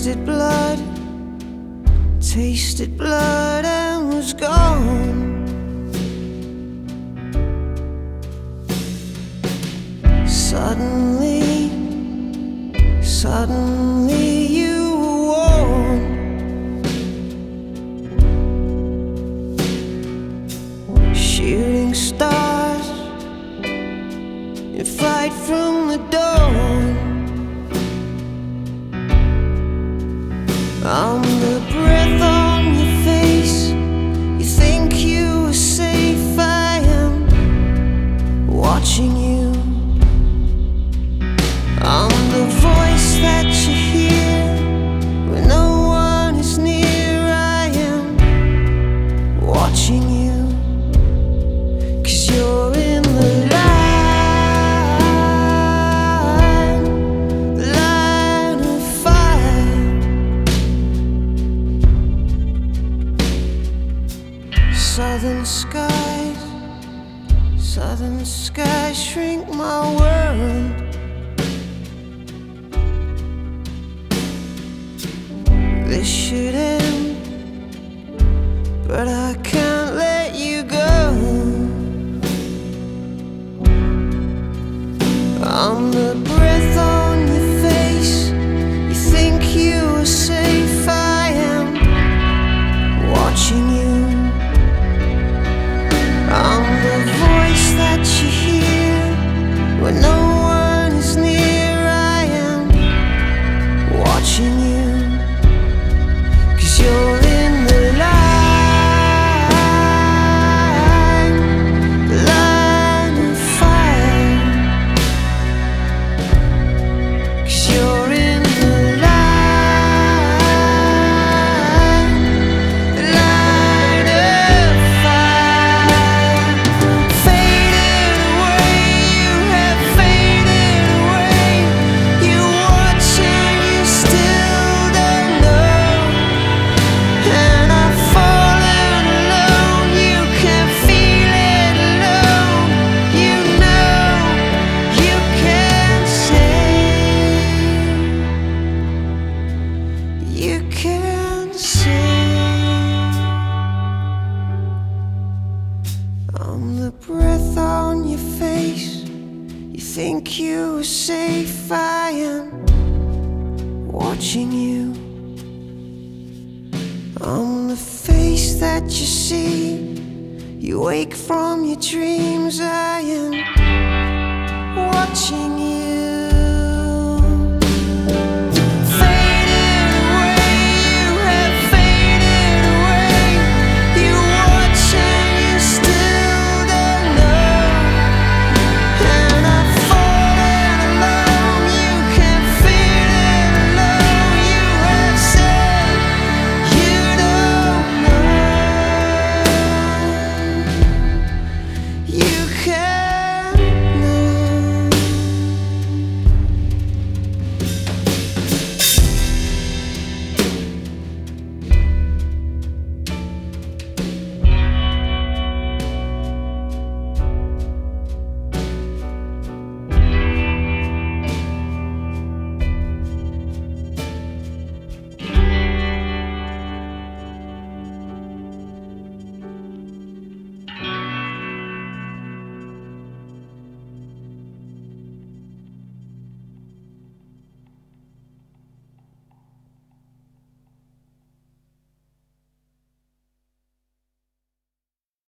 tasted blood and was gone. Suddenly you were warm. Shooting stars in flight from the dawn. I'm the breath on your face. You think you were safe. I am watching you. I'm the voice that you hear when no one is near. I am watching you, 'cause you're in the line of fire. Southern skies shrink my world. This should end, but I can't let you go. I'm the breath on your face. You think you are safe. I am watching you. I'm the voice that you hear when no one is near. I am watching you, 'cause you're in the line of fire. 'Cause you're in the line of fire. Faded away, you have faded away. You watch and you still don't know. And I've fallen alone, you can feel it alone. You know you can say, you can say, I'm the breath on your face. You think you are safe. I am watching you. I'm the face that you see. You wake from your dreams. I am watching you.